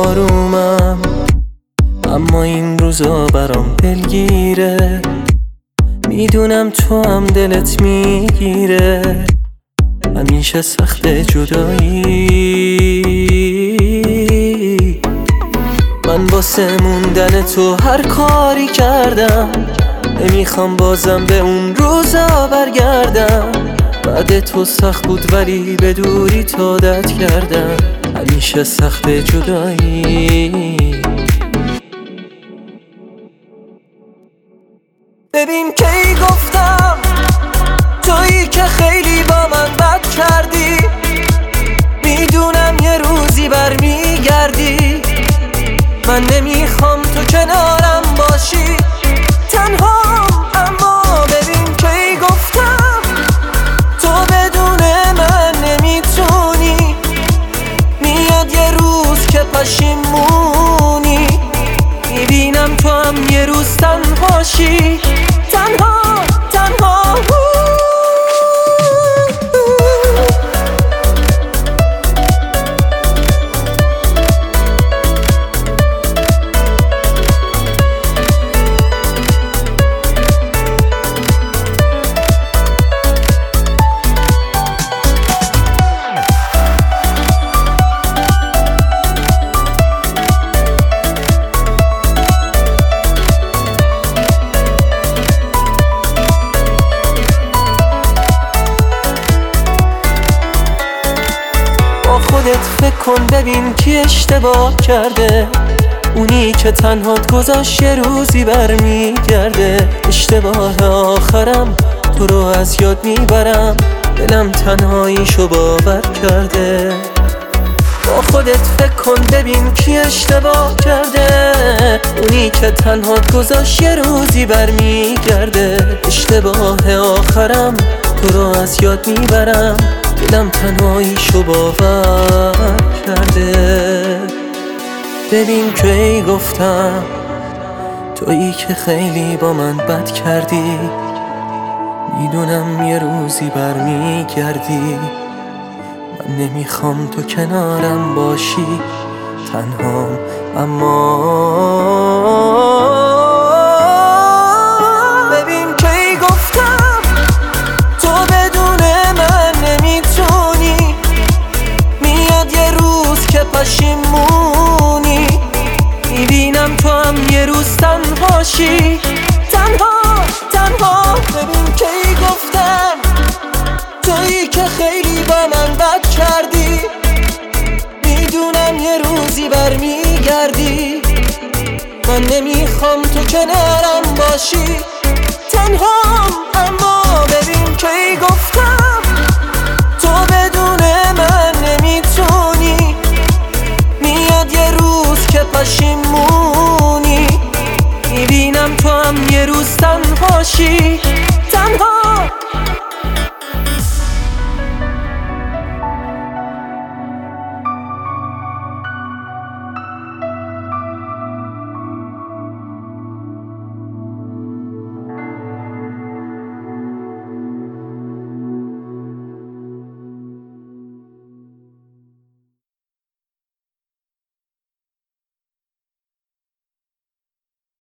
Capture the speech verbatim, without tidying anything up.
آرومم، اما این روزا برام دلگیره. میدونم تو هم دلت میگیره، همیشه سخت جدایی. من واسه موندن تو هر کاری کردم، نمیخوام بازم به اون روزا برگردم. بعد تو سخت بود ولی به دوری تو عادت کردم، همیشه سخت جدایی. ببین کی گفتم تویی که خیلی با من بد کردی. میدونم یه روزی برمیگردی، من نمیخوام تو کنارم باشی تنها. اما ببین کی گفتم تو بدون من نمیتونی. میاد یه روز که پشیمونی، میبینم تو هم یه روز تنهاشی تنها تنها. خودت فکر کن ببین کی اشتباه کرده، اونی که تنهات گذاشت یه روزی برمیگرده. اشتباه آخرم تو رو از یاد میبرم، دلم تنهاییشو باور کرده. با خودت فکر کن ببین کی اشتباه کرده، اونی که تنهات گذاشت یه روزی برمیگرده. اشتباه آخرم تو رو از یاد میبرم، دلم تنهاییشو باور کرده. ببین کی گفتم تویی که خیلی با من بد کردی. میدونم یه روزی برمیگردی، من نمیخوام تو کنارم باشی تنهام. اما ببین کی گفتم تو بدون من نمیتونی. میاد یه روز که پشیمونی، میبینم تو هم یه روز تنهاشی تنها تنها. ببین کی گفتم تویی که خیلی با من بد کردی. میدونم یه روزی برمیگردی، من نمیخوام تو کنارم باشی تنها. اما ببین کی گفتم